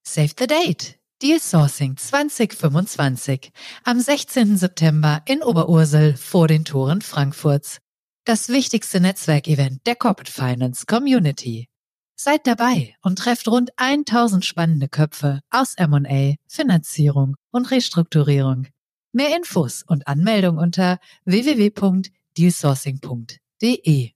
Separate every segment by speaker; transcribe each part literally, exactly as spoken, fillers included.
Speaker 1: Save the date! Deal Sourcing zwanzig fünfundzwanzig am sechzehnten September in Oberursel vor den Toren Frankfurts. Das wichtigste Netzwerkevent der Corporate Finance Community. Seid dabei und trefft rund tausend spannende Köpfe aus M und A, Finanzierung und Restrukturierung. Mehr Infos und Anmeldung unter w w w punkt dealsourcing punkt d e.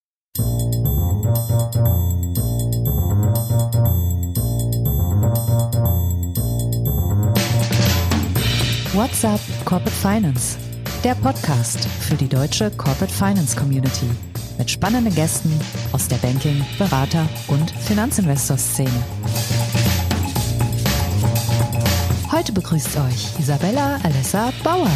Speaker 1: What's up Corporate Finance? Der Podcast für die deutsche Corporate Finance Community mit spannenden Gästen aus der Banking-, Berater- und Finanzinvestor-Szene. Heute begrüßt euch Isabella Alessa Bauer.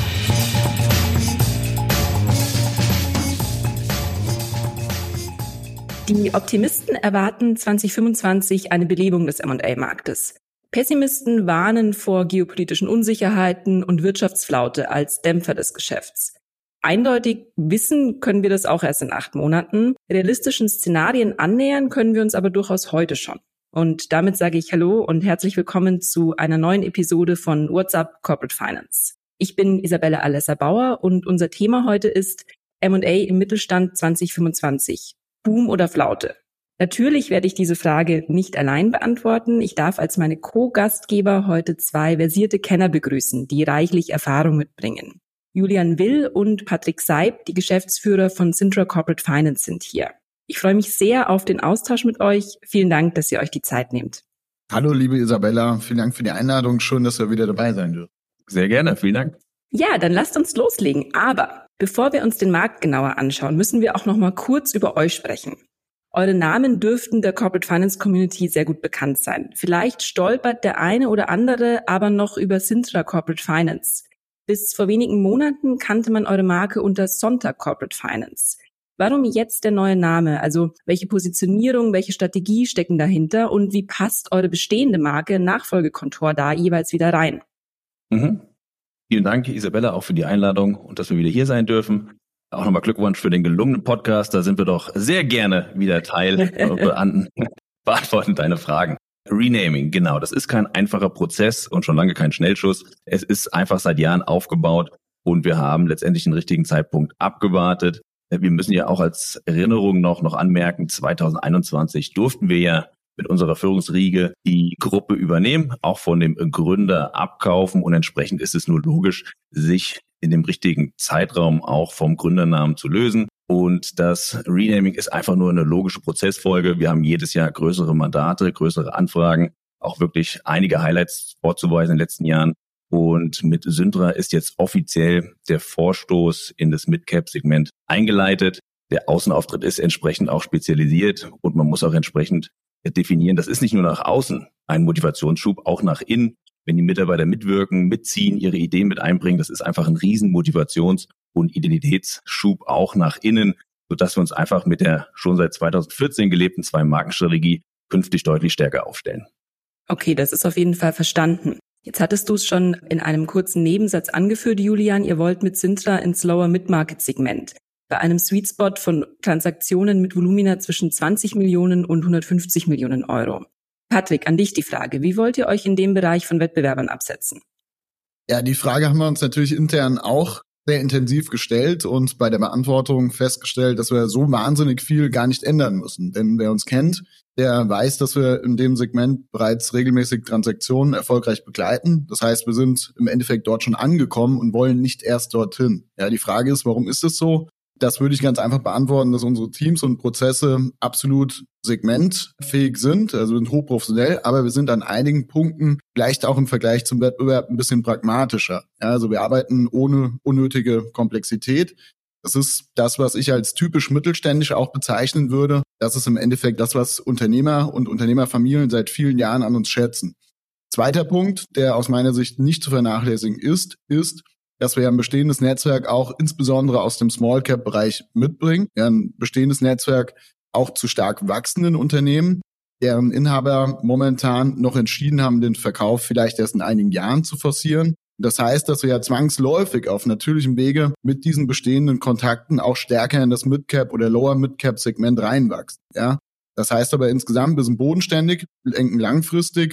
Speaker 2: Die Optimisten erwarten zwanzig fünfundzwanzig eine Belebung des M und A-Marktes. Pessimisten warnen vor geopolitischen Unsicherheiten und Wirtschaftsflaute als Dämpfer des Geschäfts. Eindeutig wissen können wir das auch erst in acht Monaten. Realistischen Szenarien annähern können wir uns aber durchaus heute schon. Und damit sage ich Hallo und herzlich willkommen zu einer neuen Episode von What's up Corporate Finance. Ich bin Isabella Alessa Bauer und unser Thema heute ist M und A im Mittelstand zwanzig fünfundzwanzig. Boom oder Flaute? Natürlich werde ich diese Frage nicht allein beantworten. Ich darf als meine Co-Gastgeber heute zwei versierte Kenner begrüßen, die reichlich Erfahrung mitbringen. Julian Will und Patrick Seib, die Geschäftsführer von Cintra Corporate Finance, sind hier. Ich freue mich sehr auf den Austausch mit euch. Vielen Dank, dass ihr euch die Zeit nehmt.
Speaker 3: Hallo, liebe Isabella. Vielen Dank für die Einladung. Schön, dass wir wieder dabei sein dürfen.
Speaker 4: Sehr gerne. Vielen Dank.
Speaker 2: Ja, dann lasst uns loslegen. Aber bevor wir uns den Markt genauer anschauen, müssen wir auch noch mal kurz über euch sprechen. Eure Namen dürften der Corporate Finance Community sehr gut bekannt sein. Vielleicht stolpert der eine oder andere aber noch über Cintra Corporate Finance. Bis vor wenigen Monaten kannte man eure Marke unter Sonntag Corporate Finance. Warum jetzt der neue Name? Also welche Positionierung, welche Strategie stecken dahinter und wie passt eure bestehende Marke Nachfolgekontor da jeweils wieder rein?
Speaker 4: Mhm. Vielen Dank, Isabella, auch für die Einladung und dass wir wieder hier sein dürfen. Auch nochmal Glückwunsch für den gelungenen Podcast. Da sind wir doch sehr gerne wieder Teil und beantworten deine Fragen. Renaming, genau. Das ist kein einfacher Prozess und schon lange kein Schnellschuss. Es ist einfach seit Jahren aufgebaut und wir haben letztendlich den richtigen Zeitpunkt abgewartet. Wir müssen ja auch als Erinnerung noch, noch anmerken, zwanzig einundzwanzig durften wir ja mit unserer Führungsriege die Gruppe übernehmen, auch von dem Gründer abkaufen und entsprechend ist es nur logisch, sich in dem richtigen Zeitraum auch vom Gründernamen zu lösen. Und das Renaming ist einfach nur eine logische Prozessfolge. Wir haben jedes Jahr größere Mandate, größere Anfragen, auch wirklich einige Highlights vorzuweisen in den letzten Jahren. Und mit Cintra ist jetzt offiziell der Vorstoß in das Mid-Cap-Segment eingeleitet. Der Außenauftritt ist entsprechend auch spezialisiert und man muss auch entsprechend definieren, das ist nicht nur nach außen ein Motivationsschub, auch nach innen. Wenn die Mitarbeiter mitwirken, mitziehen, ihre Ideen mit einbringen, das ist einfach ein riesen Motivations- und Identitätsschub auch nach innen, sodass wir uns einfach mit der schon seit zweitausendvierzehn gelebten Zwei-Marken-Strategie künftig deutlich stärker aufstellen.
Speaker 2: Okay, das ist auf jeden Fall verstanden. Jetzt hattest du es schon in einem kurzen Nebensatz angeführt, Julian. Ihr wollt mit Cintra ins Lower Mid-Market-Segment. Bei einem Sweet Spot von Transaktionen mit Volumina zwischen zwanzig Millionen und hundertfünfzig Millionen Euro. Patrick, an dich die Frage. Wie wollt ihr euch in dem Bereich von Wettbewerbern absetzen?
Speaker 3: Ja, die Frage haben wir uns natürlich intern auch sehr intensiv gestellt und bei der Beantwortung festgestellt, dass wir so wahnsinnig viel gar nicht ändern müssen. Denn wer uns kennt, der weiß, dass wir in dem Segment bereits regelmäßig Transaktionen erfolgreich begleiten. Das heißt, wir sind im Endeffekt dort schon angekommen und wollen nicht erst dorthin. Ja, die Frage ist, warum ist es so? Das würde ich ganz einfach beantworten, dass unsere Teams und Prozesse absolut segmentfähig sind, also wir sind hochprofessionell, aber wir sind an einigen Punkten vielleicht auch im Vergleich zum Wettbewerb ein bisschen pragmatischer. Ja, also wir arbeiten ohne unnötige Komplexität. Das ist das, was ich als typisch mittelständisch auch bezeichnen würde. Das ist im Endeffekt das, was Unternehmer und Unternehmerfamilien seit vielen Jahren an uns schätzen. Zweiter Punkt, der aus meiner Sicht nicht zu vernachlässigen ist, ist, dass wir ja ein bestehendes Netzwerk auch insbesondere aus dem Small-Cap-Bereich mitbringen. Ja, ein bestehendes Netzwerk auch zu stark wachsenden Unternehmen, deren Inhaber momentan noch entschieden haben, den Verkauf vielleicht erst in einigen Jahren zu forcieren. Das heißt, dass wir ja zwangsläufig auf natürlichem Wege mit diesen bestehenden Kontakten auch stärker in das Mid-Cap- oder Lower-Mid-Cap-Segment reinwachsen. Ja, das heißt aber insgesamt, wir sind bodenständig, denken langfristig.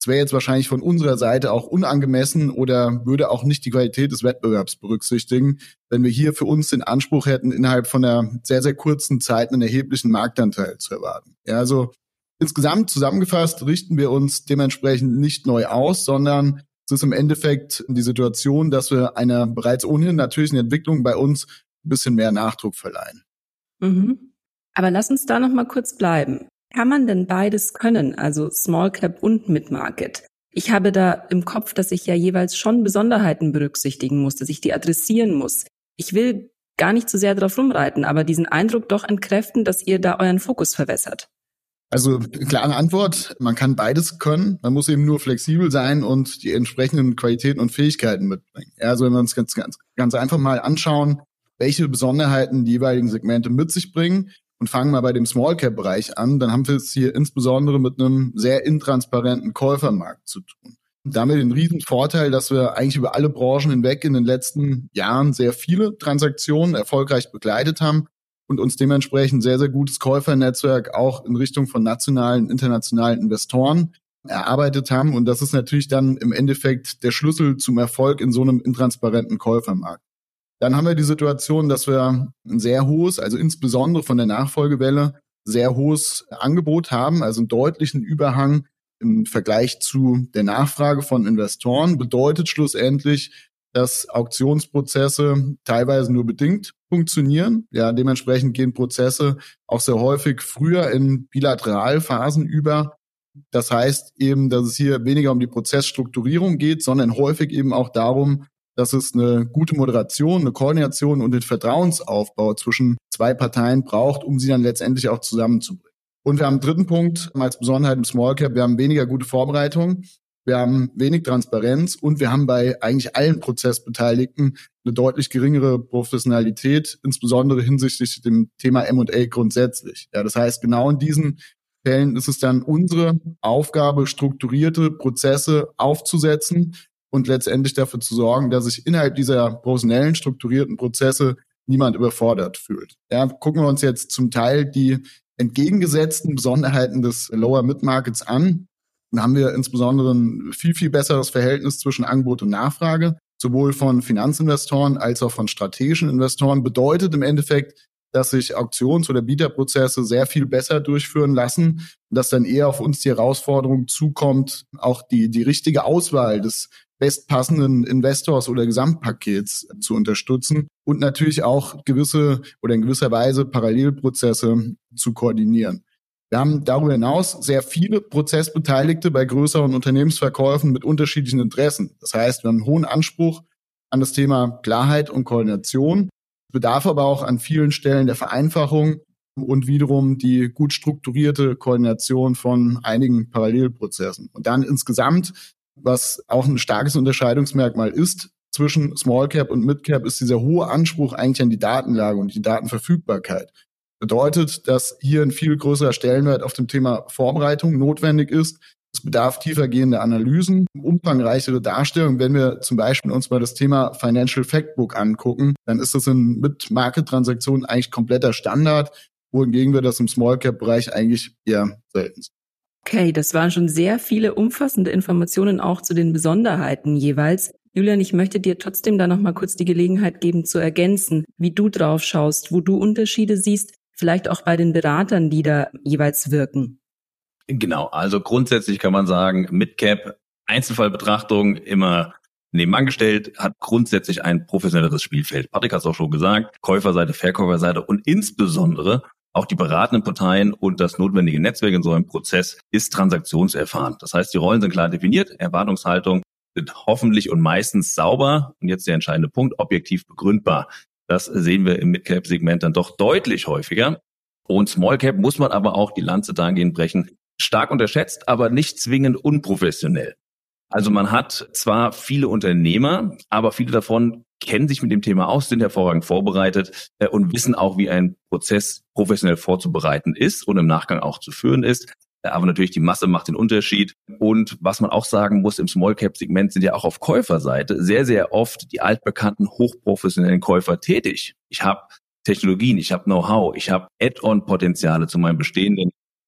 Speaker 3: Das wäre jetzt wahrscheinlich von unserer Seite auch unangemessen oder würde auch nicht die Qualität des Wettbewerbs berücksichtigen, wenn wir hier für uns den Anspruch hätten, innerhalb von einer sehr, sehr kurzen Zeit einen erheblichen Marktanteil zu erwarten. Ja, also insgesamt zusammengefasst richten wir uns dementsprechend nicht neu aus, sondern es ist im Endeffekt die Situation, dass wir einer bereits ohnehin natürlichen Entwicklung bei uns ein bisschen mehr Nachdruck verleihen.
Speaker 2: Mhm. Aber lass uns da noch mal kurz bleiben. Kann man denn beides können, also Small Cap und Mid-Market? Ich habe da im Kopf, dass ich ja jeweils schon Besonderheiten berücksichtigen muss, dass ich die adressieren muss. Ich will gar nicht zu sehr drauf rumreiten, aber diesen Eindruck doch entkräften, dass ihr da euren Fokus verwässert.
Speaker 3: Also klare Antwort, man kann beides können, man muss eben nur flexibel sein und die entsprechenden Qualitäten und Fähigkeiten mitbringen. Ja, also wenn wir uns ganz, ganz, ganz einfach mal anschauen, welche Besonderheiten die jeweiligen Segmente mit sich bringen, und fangen mal bei dem Small-Cap-Bereich an, dann haben wir es hier insbesondere mit einem sehr intransparenten Käufermarkt zu tun. Da haben wir den riesen Vorteil, dass wir eigentlich über alle Branchen hinweg in den letzten Jahren sehr viele Transaktionen erfolgreich begleitet haben und uns dementsprechend sehr, sehr gutes Käufernetzwerk auch in Richtung von nationalen, internationalen Investoren erarbeitet haben. Und das ist natürlich dann im Endeffekt der Schlüssel zum Erfolg in so einem intransparenten Käufermarkt. Dann haben wir die Situation, dass wir ein sehr hohes, also insbesondere von der Nachfolgewelle, sehr hohes Angebot haben, also einen deutlichen Überhang im Vergleich zu der Nachfrage von Investoren. Bedeutet schlussendlich, dass Auktionsprozesse teilweise nur bedingt funktionieren. Ja, dementsprechend gehen Prozesse auch sehr häufig früher in Bilateralphasen über. Das heißt eben, dass es hier weniger um die Prozessstrukturierung geht, sondern häufig eben auch darum, dass es eine gute Moderation, eine Koordination und den Vertrauensaufbau zwischen zwei Parteien braucht, um sie dann letztendlich auch zusammenzubringen. Und wir haben einen dritten Punkt als Besonderheit im Small Cap, wir haben weniger gute Vorbereitung, wir haben wenig Transparenz und wir haben bei eigentlich allen Prozessbeteiligten eine deutlich geringere Professionalität, insbesondere hinsichtlich dem Thema M und A grundsätzlich. Ja, das heißt, genau in diesen Fällen ist es dann unsere Aufgabe, strukturierte Prozesse aufzusetzen und letztendlich dafür zu sorgen, dass sich innerhalb dieser professionellen, strukturierten Prozesse niemand überfordert fühlt. Ja, gucken wir uns jetzt zum Teil die entgegengesetzten Besonderheiten des Lower Mid-Markets an. Dann haben wir insbesondere ein viel, viel besseres Verhältnis zwischen Angebot und Nachfrage, sowohl von Finanzinvestoren als auch von strategischen Investoren. Bedeutet im Endeffekt, dass sich Auktions- oder Bieterprozesse sehr viel besser durchführen lassen und dass dann eher auf uns die Herausforderung zukommt, auch die, die richtige Auswahl des bestpassenden Investors oder Gesamtpakets zu unterstützen und natürlich auch gewisse oder in gewisser Weise Parallelprozesse zu koordinieren. Wir haben darüber hinaus sehr viele Prozessbeteiligte bei größeren Unternehmensverkäufen mit unterschiedlichen Interessen. Das heißt, wir haben einen hohen Anspruch an das Thema Klarheit und Koordination, bedarf aber auch an vielen Stellen der Vereinfachung und wiederum die gut strukturierte Koordination von einigen Parallelprozessen. Und dann insgesamt, was auch ein starkes Unterscheidungsmerkmal ist zwischen Small Cap und Mid Cap, ist dieser hohe Anspruch eigentlich an die Datenlage und die Datenverfügbarkeit. Bedeutet, dass hier ein viel größerer Stellenwert auf dem Thema Vorbereitung notwendig ist. Es bedarf tiefergehender Analysen, umfangreichere Darstellungen. Wenn wir zum Beispiel uns mal das Thema Financial Factbook angucken, dann ist das in Mid-Market-Transaktionen eigentlich kompletter Standard, wohingegen wir das im Small-Cap-Bereich eigentlich eher selten sind.
Speaker 2: Okay, das waren schon sehr viele umfassende Informationen auch zu den Besonderheiten jeweils. Julian, ich möchte dir trotzdem da noch mal kurz die Gelegenheit geben zu ergänzen, wie du drauf schaust, wo du Unterschiede siehst, vielleicht auch bei den Beratern, die da jeweils wirken.
Speaker 4: Genau, also grundsätzlich kann man sagen, Mid-Cap, Einzelfallbetrachtung immer nebenan gestellt, hat grundsätzlich ein professionelleres Spielfeld. Patrick hat es auch schon gesagt, Käuferseite, Verkäuferseite und insbesondere auch die beratenden Parteien und das notwendige Netzwerk in so einem Prozess ist transaktionserfahren. Das heißt, die Rollen sind klar definiert, Erwartungshaltung sind hoffentlich und meistens sauber und jetzt der entscheidende Punkt, objektiv begründbar. Das sehen wir im Mid-Cap-Segment dann doch deutlich häufiger. Und Small-Cap muss man aber auch die Lanze dahingehend brechen, stark unterschätzt, aber nicht zwingend unprofessionell. Also man hat zwar viele Unternehmer, aber viele davon kennen sich mit dem Thema aus, sind hervorragend vorbereitet äh, und wissen auch, wie ein Prozess professionell vorzubereiten ist und im Nachgang auch zu führen ist. Äh, aber natürlich die Masse macht den Unterschied. Und was man auch sagen muss, im Small-Cap-Segment sind ja auch auf Käuferseite sehr, sehr oft die altbekannten hochprofessionellen Käufer tätig. Ich habe Technologien, ich habe Know-how, ich habe Add-on-Potenziale zu meinem bestehenden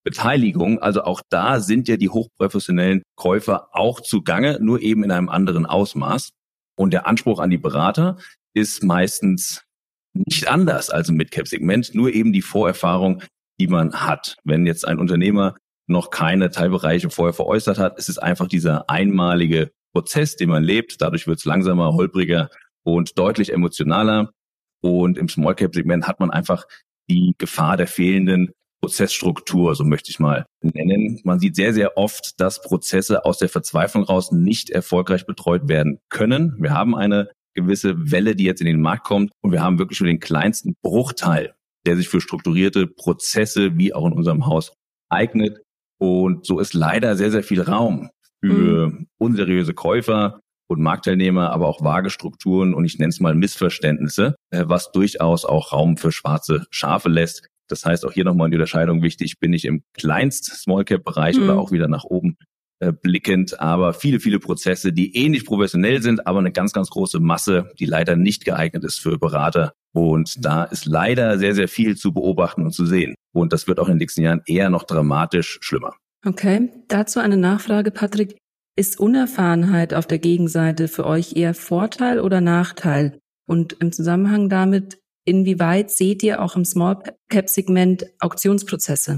Speaker 4: Beteiligung. Also auch da sind ja die hochprofessionellen Käufer auch zugange, nur eben in einem anderen Ausmaß. Und der Anspruch an die Berater ist meistens nicht anders als im Mid-Cap-Segment, nur eben die Vorerfahrung, die man hat. Wenn jetzt ein Unternehmer noch keine Teilbereiche vorher veräußert hat, ist es einfach dieser einmalige Prozess, den man lebt. Dadurch wird es langsamer, holpriger und deutlich emotionaler. Und im Small-Cap-Segment hat man einfach die Gefahr der fehlenden Prozessstruktur, so möchte ich mal nennen. Man sieht sehr, sehr oft, dass Prozesse aus der Verzweiflung raus nicht erfolgreich betreut werden können. Wir haben eine gewisse Welle, die jetzt in den Markt kommt, und wir haben wirklich nur den kleinsten Bruchteil, der sich für strukturierte Prozesse wie auch in unserem Haus eignet. Und so ist leider sehr, sehr viel Raum für mhm. unseriöse Käufer und Marktteilnehmer, aber auch vage Strukturen und ich nenne es mal Missverständnisse, was durchaus auch Raum für schwarze Schafe lässt. Das heißt, auch hier nochmal die Unterscheidung wichtig, bin ich im Kleinst-Small-Cap-Bereich mhm. oder auch wieder nach oben äh, blickend, aber viele, viele Prozesse, die ähnlich professionell sind, aber eine ganz, ganz große Masse, die leider nicht geeignet ist für Berater. Und da ist leider sehr, sehr viel zu beobachten und zu sehen. Und das wird auch in den nächsten Jahren eher noch dramatisch schlimmer.
Speaker 2: Okay, dazu eine Nachfrage, Patrick. Ist Unerfahrenheit auf der Gegenseite für euch eher Vorteil oder Nachteil? Und im Zusammenhang damit, inwieweit seht ihr auch im Small-Cap-Segment Auktionsprozesse?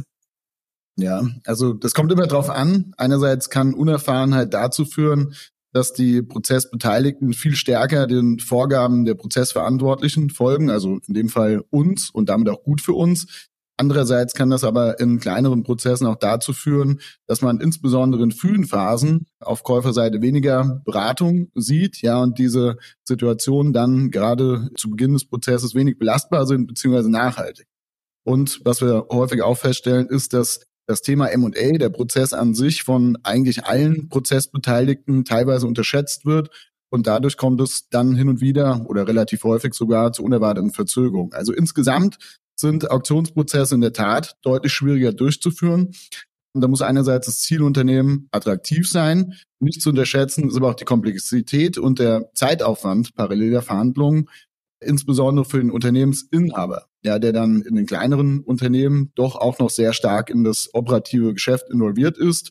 Speaker 3: Ja, also das kommt immer drauf an. Einerseits kann Unerfahrenheit dazu führen, dass die Prozessbeteiligten viel stärker den Vorgaben der Prozessverantwortlichen folgen, also in dem Fall uns und damit auch gut für uns. Andererseits kann das aber in kleineren Prozessen auch dazu führen, dass man insbesondere in frühen Phasen auf Käuferseite weniger Beratung sieht, ja, und diese Situationen dann gerade zu Beginn des Prozesses wenig belastbar sind beziehungsweise nachhaltig. Und was wir häufig auch feststellen, ist, dass das Thema M und A, der Prozess an sich, von eigentlich allen Prozessbeteiligten teilweise unterschätzt wird. Und dadurch kommt es dann hin und wieder oder relativ häufig sogar zu unerwarteten Verzögerungen. Also insgesamt sind Auktionsprozesse in der Tat deutlich schwieriger durchzuführen. Und da muss einerseits das Zielunternehmen attraktiv sein. Nicht zu unterschätzen ist aber auch die Komplexität und der Zeitaufwand paralleler Verhandlungen, insbesondere für den Unternehmensinhaber, ja, der dann in den kleineren Unternehmen doch auch noch sehr stark in das operative Geschäft involviert ist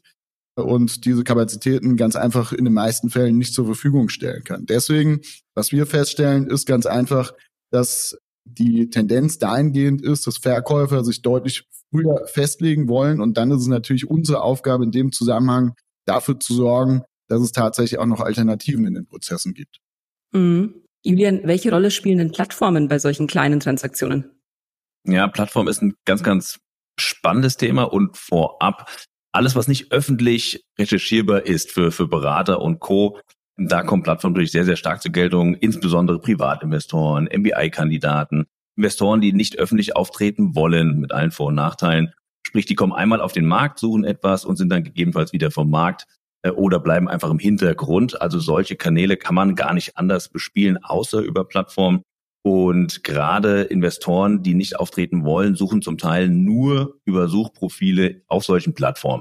Speaker 3: und diese Kapazitäten ganz einfach in den meisten Fällen nicht zur Verfügung stellen kann. Deswegen, was wir feststellen, ist ganz einfach, dass die Tendenz dahingehend ist, dass Verkäufer sich deutlich früher festlegen wollen, und dann ist es natürlich unsere Aufgabe in dem Zusammenhang, dafür zu sorgen, dass es tatsächlich auch noch Alternativen in den Prozessen gibt.
Speaker 2: Mhm. Julian, welche Rolle spielen denn Plattformen bei solchen kleinen Transaktionen?
Speaker 4: Ja, Plattform ist ein ganz, ganz spannendes Thema, und vorab alles, was nicht öffentlich recherchierbar ist für, für Berater und Co., da kommt Plattform natürlich sehr, sehr stark zur Geltung, insbesondere Privatinvestoren, M B I-Kandidaten, Investoren, die nicht öffentlich auftreten wollen, mit allen Vor- und Nachteilen. Sprich, die kommen einmal auf den Markt, suchen etwas und sind dann gegebenenfalls wieder vom Markt äh, oder bleiben einfach im Hintergrund. Also solche Kanäle kann man gar nicht anders bespielen, außer über Plattformen. Und gerade Investoren, die nicht auftreten wollen, suchen zum Teil nur über Suchprofile auf solchen Plattformen.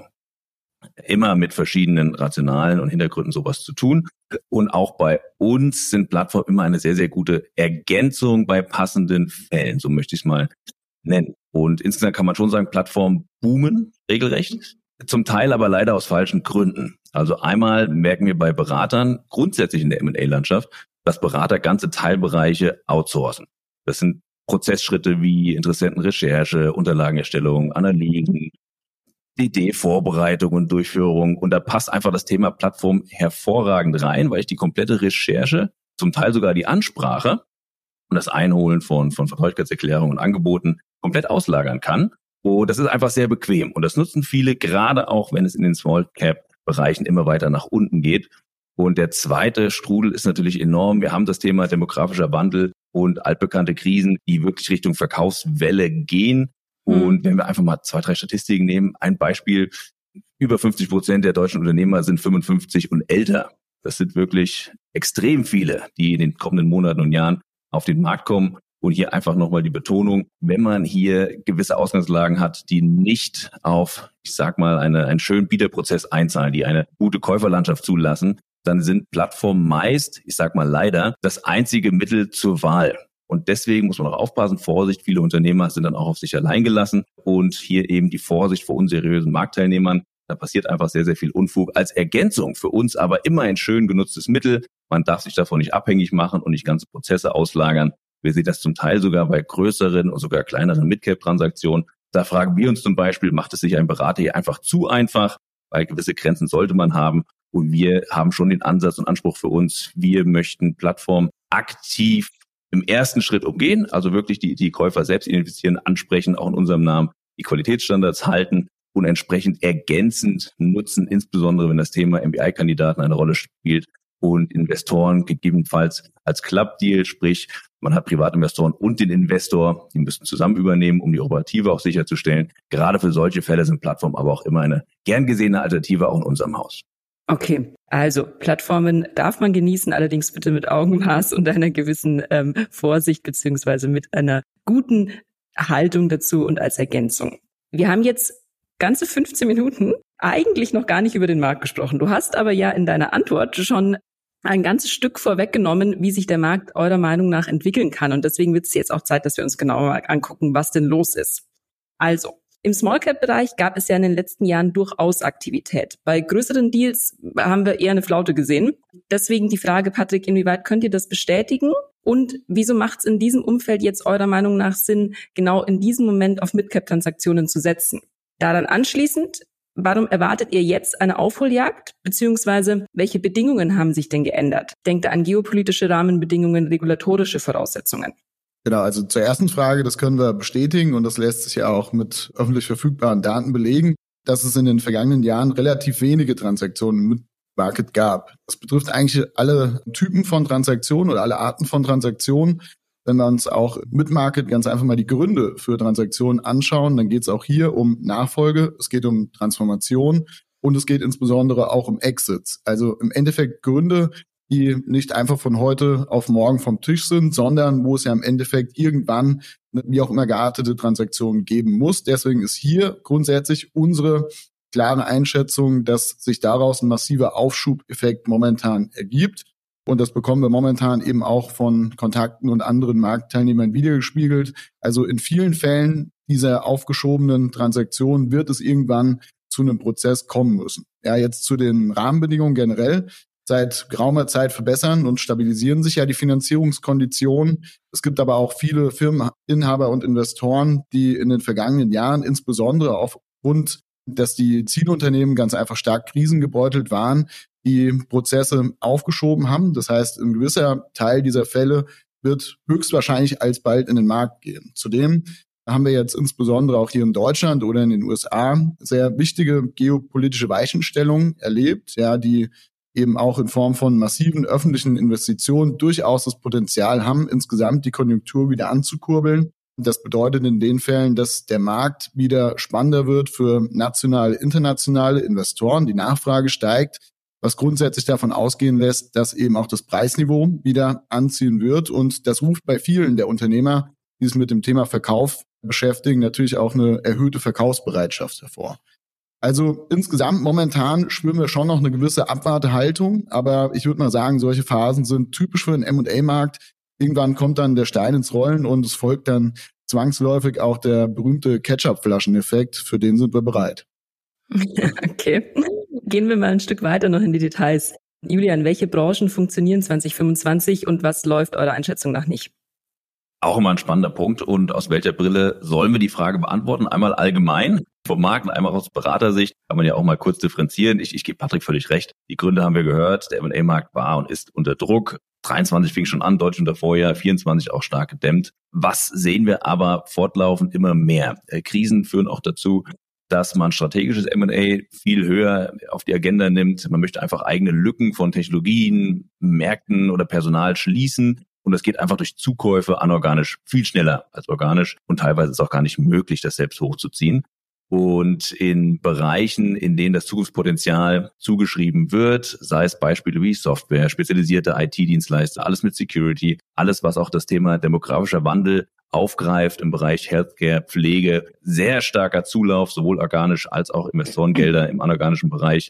Speaker 4: Immer mit verschiedenen Rationalen und Hintergründen sowas zu tun. Und auch bei uns sind Plattformen immer eine sehr, sehr gute Ergänzung bei passenden Fällen, so möchte ich es mal nennen. Und insgesamt kann man schon sagen, Plattformen boomen regelrecht, zum Teil aber leider aus falschen Gründen. Also einmal merken wir bei Beratern grundsätzlich in der M und A-Landschaft, dass Berater ganze Teilbereiche outsourcen. Das sind Prozessschritte wie Interessentenrecherche, Unterlagenerstellung, Analysen, D D-Vorbereitung und Durchführung. Und da passt einfach das Thema Plattform hervorragend rein, weil ich die komplette Recherche, zum Teil sogar die Ansprache und das Einholen von, von Vertraulichkeitserklärungen und Angeboten komplett auslagern kann. Und das ist einfach sehr bequem. Und das nutzen viele, gerade auch wenn es in den Small-Cap-Bereichen immer weiter nach unten geht. Und der zweite Strudel ist natürlich enorm. Wir haben das Thema demografischer Wandel und altbekannte Krisen, die wirklich Richtung Verkaufswelle gehen. Und wenn wir einfach mal zwei, drei Statistiken nehmen, ein Beispiel, über fünfzig Prozent der deutschen Unternehmer sind fünfundfünfzig und älter. Das sind wirklich extrem viele, die in den kommenden Monaten und Jahren auf den Markt kommen. Und hier einfach nochmal die Betonung, wenn man hier gewisse Ausgangslagen hat, die nicht auf, ich sag mal, eine, einen schönen Bieterprozess einzahlen, die eine gute Käuferlandschaft zulassen, dann sind Plattformen meist, ich sag mal leider, das einzige Mittel zur Wahl. Und deswegen muss man auch aufpassen, Vorsicht, viele Unternehmer sind dann auch auf sich allein gelassen und hier eben die Vorsicht vor unseriösen Marktteilnehmern. Da passiert einfach sehr, sehr viel Unfug. Als Ergänzung für uns aber immer ein schön genutztes Mittel. Man darf sich davon nicht abhängig machen und nicht ganze Prozesse auslagern. Wir sehen das zum Teil sogar bei größeren und sogar kleineren Mid-Cap-Transaktionen. Da fragen wir uns zum Beispiel, macht es sich ein Berater hier einfach zu einfach? Weil gewisse Grenzen sollte man haben. Und wir haben schon den Ansatz und Anspruch für uns, wir möchten Plattformen aktiv im ersten Schritt umgehen, also wirklich die, die Käufer selbst identifizieren, ansprechen, auch in unserem Namen die Qualitätsstandards halten und entsprechend ergänzend nutzen, insbesondere wenn das Thema M B I-Kandidaten eine Rolle spielt und Investoren gegebenenfalls als Club-Deal, sprich man hat Privatinvestoren und den Investor, die müssen zusammen übernehmen, um die Operative auch sicherzustellen. Gerade für solche Fälle sind Plattformen aber auch immer eine gern gesehene Alternative auch in unserem Haus.
Speaker 2: Okay, also Plattformen darf man genießen, allerdings bitte mit Augenmaß und einer gewissen ähm, Vorsicht beziehungsweise mit einer guten Haltung dazu und als Ergänzung. Wir haben jetzt ganze fünfzehn Minuten eigentlich noch gar nicht über den Markt gesprochen. Du hast aber ja in deiner Antwort schon ein ganzes Stück vorweggenommen, wie sich der Markt eurer Meinung nach entwickeln kann. Und deswegen wird es jetzt auch Zeit, dass wir uns genauer angucken, was denn los ist. Also, im Small-Cap-Bereich gab es ja in den letzten Jahren durchaus Aktivität. Bei größeren Deals haben wir eher eine Flaute gesehen. Deswegen die Frage, Patrick, inwieweit könnt ihr das bestätigen? Und wieso macht es in diesem Umfeld jetzt eurer Meinung nach Sinn, genau in diesem Moment auf Mid-Cap-Transaktionen zu setzen? Daran anschließend, warum erwartet ihr jetzt eine Aufholjagd? Beziehungsweise welche Bedingungen haben sich denn geändert? Denkt an geopolitische Rahmenbedingungen, regulatorische Voraussetzungen.
Speaker 3: Genau, also zur ersten Frage, das können wir bestätigen und das lässt sich ja auch mit öffentlich verfügbaren Daten belegen, dass es in den vergangenen Jahren relativ wenige Transaktionen im Mid-Market gab. Das betrifft eigentlich alle Typen von Transaktionen oder alle Arten von Transaktionen. Wenn wir uns auch im Mid-Market ganz einfach mal die Gründe für Transaktionen anschauen, dann geht es auch hier um Nachfolge, es geht um Transformation und es geht insbesondere auch um Exits. Also im Endeffekt Gründe, die nicht einfach von heute auf morgen vom Tisch sind, sondern wo es ja im Endeffekt irgendwann eine, wie auch immer geartete Transaktion geben muss. Deswegen ist hier grundsätzlich unsere klare Einschätzung, dass sich daraus ein massiver Aufschubeffekt momentan ergibt. Und das bekommen wir momentan eben auch von Kontakten und anderen Marktteilnehmern wiedergespiegelt. Also in vielen Fällen dieser aufgeschobenen Transaktionen wird es irgendwann zu einem Prozess kommen müssen. Ja, jetzt zu den Rahmenbedingungen generell. Seit geraumer Zeit verbessern und stabilisieren sich ja die Finanzierungskonditionen. Es gibt aber auch viele Firmeninhaber und Investoren, die in den vergangenen Jahren, insbesondere aufgrund, dass die Zielunternehmen ganz einfach stark krisengebeutelt waren, die Prozesse aufgeschoben haben. Das heißt, ein gewisser Teil dieser Fälle wird höchstwahrscheinlich alsbald in den Markt gehen. Zudem haben wir jetzt insbesondere auch hier in Deutschland oder in den U S A sehr wichtige geopolitische Weichenstellungen erlebt, ja, die eben auch in Form von massiven öffentlichen Investitionen durchaus das Potenzial haben, insgesamt die Konjunktur wieder anzukurbeln. Das bedeutet in den Fällen, dass der Markt wieder spannender wird für nationale, internationale Investoren, die Nachfrage steigt, was grundsätzlich davon ausgehen lässt, dass eben auch das Preisniveau wieder anziehen wird. Und das ruft bei vielen der Unternehmer, die sich mit dem Thema Verkauf beschäftigen, natürlich auch eine erhöhte Verkaufsbereitschaft hervor. Also insgesamt momentan spüren wir schon noch eine gewisse Abwartehaltung, aber ich würde mal sagen, solche Phasen sind typisch für den M und A-Markt. Irgendwann kommt dann der Stein ins Rollen und es folgt dann zwangsläufig auch der berühmte Ketchup-Flaschen-Effekt, für den sind wir bereit.
Speaker 2: Okay, gehen wir mal ein Stück weiter noch in die Details. Julian, welche Branchen funktionieren zwanzig fünfundzwanzig und was läuft eurer Einschätzung nach nicht?
Speaker 4: Auch immer ein spannender Punkt. Und aus welcher Brille sollen wir die Frage beantworten? Einmal allgemein vom Markt und einmal aus Beratersicht. Kann man ja auch mal kurz differenzieren. Ich, ich gebe Patrick völlig recht. Die Gründe haben wir gehört. Der M und A-Markt war und ist unter Druck. dreiundzwanzig fing schon an, Deutschland davor ja, vierundzwanzig auch stark gedämmt. Was sehen wir aber fortlaufend immer mehr? Äh, Krisen führen auch dazu, dass man strategisches M und A viel höher auf die Agenda nimmt. Man möchte einfach eigene Lücken von Technologien, Märkten oder Personal schließen. Und das geht einfach durch Zukäufe anorganisch viel schneller als organisch. Und teilweise ist es auch gar nicht möglich, das selbst hochzuziehen. Und in Bereichen, in denen das Zukunftspotenzial zugeschrieben wird, sei es Beispiele wie Software, spezialisierte I T-Dienstleister, alles mit Security, alles, was auch das Thema demografischer Wandel aufgreift im Bereich Healthcare, Pflege, sehr starker Zulauf, sowohl organisch als auch Investorengelder im anorganischen Bereich.